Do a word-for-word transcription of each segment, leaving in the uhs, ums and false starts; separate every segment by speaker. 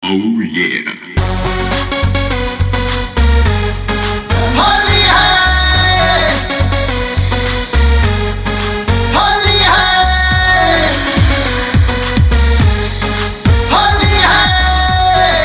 Speaker 1: Oh yeah.
Speaker 2: Holi है, होली है, होली है,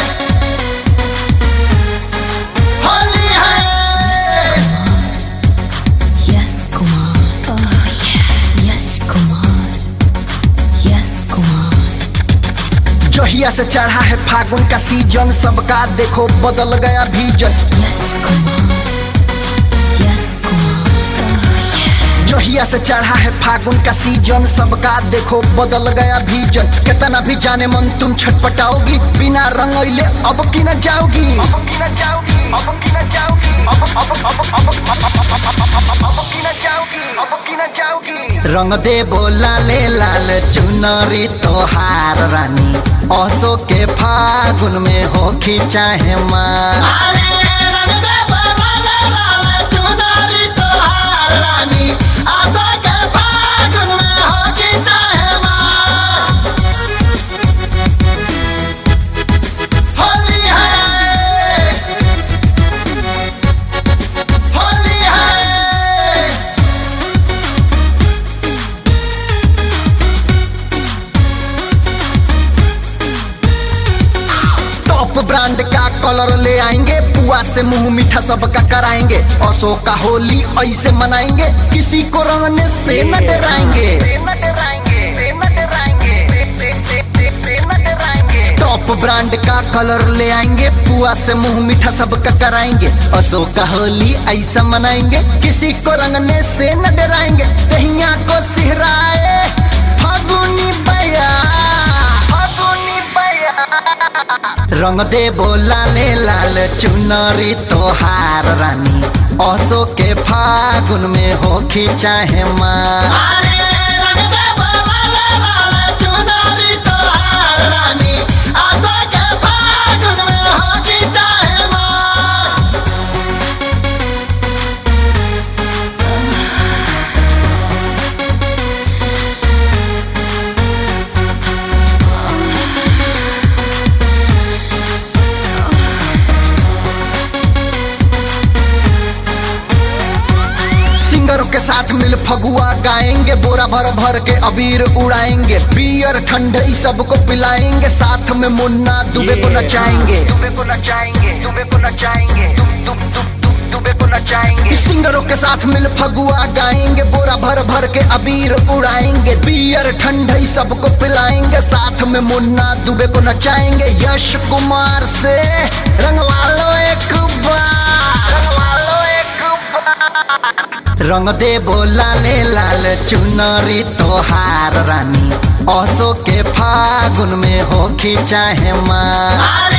Speaker 2: होली है।
Speaker 3: Yes, Kumar. Oh yeah. Yes, Kumar. Yes, Kumar.
Speaker 2: जहिया से चढ़ा है फागुन का सीजन, सबका देखो बदल गया भीजन।
Speaker 3: Yes, Kumar. Yes, Kumar. Oh yeah.
Speaker 2: जहिया से चढ़ा है फागुन का सीजन, सबका देखो बदल गया भीजन। कितना भी जाने मन तुम छटपटाओगी, बिना रंगइले अब की न जाओगी, अब की न जाओगी, अब की न जाओगी, अब अब अब अब अब की न जाओगी, अब की न जाओगी। रंग दे बोला ले लाल चुनरी तोहार रानी, औसो के फागुन में होखी चाहे माँ। रंग दे बोला ले लाल चुनरी तोहार रानी, औसो के फागुन में होखी चाहे माँ। होली है, होली है। टॉप ब्रांड का कलर ले आएंगे, पुआ से मुंह मीठा सबका कराएंगे। अशोक का होली ऐसे मनाएंगे, किसी को रंगने से न डराएंगे। टॉप ब्रांड का कलर ले आएंगे, पुआ से मुंह मीठा सबका कराएंगे। अशोक का होली ऐसा मनाएंगे, किसी को रंगने से न डराएंगे। दहिया को सिहराए फागुनी बया, फागुनी बया। रंग दे बोला ले लाल चुनरी तोहार रानी, औसो के फागुन में होखी चाहे माँ। रंग दे बोला ले लाल चुनरी तोहार रानी, औसो के फागुन में होखी चाहे माँ। सिंगरों के साथ मिल फगुआ गाएंगे, बोरा भर भर के अबीर उड़ाएंगे। बियर ठंडई सबको पिलाएंगे, साथ में मुन्ना दुबे को नचाएंगे, दुबे को नचाएंगे, दुबे को नचाएंगे, दुब दुब दुब दुब दुबे को नचाएंगे। सिंगरों के साथ मिल फगुआ गाएंगे, बोरा भर भर के अबीर उड़ाएंगे। बियर ठंडई सबको पिलाएंगे, साथ में मुन्ना दुबे को नचाएंगे। यश कुमार से रंगवा लो एक बार, रंगवा लो एक बार। रंग दे बोला ले लाल चुनरी तोहार रानी, औसो के फागुन में होखी चाहे माँ।